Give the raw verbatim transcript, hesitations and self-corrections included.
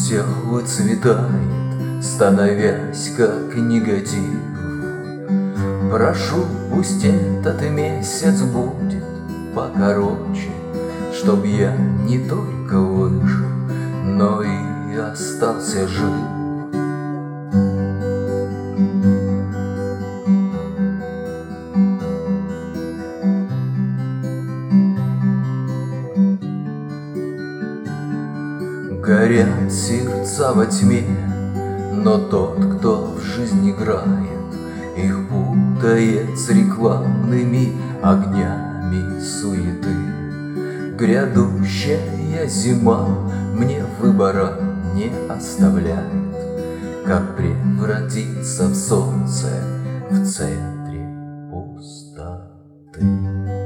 Все выцветает, становясь как негатив. Прошу, пусть этот месяц будет покороче, чтоб я не только выжил, но и остался жив. Горят сердца во тьме, но тот, кто в жизнь играет, их путает с рекламными огнями суеты. Грядущая зима мне выбора не оставляет, как превратиться в солнце в центре пустоты.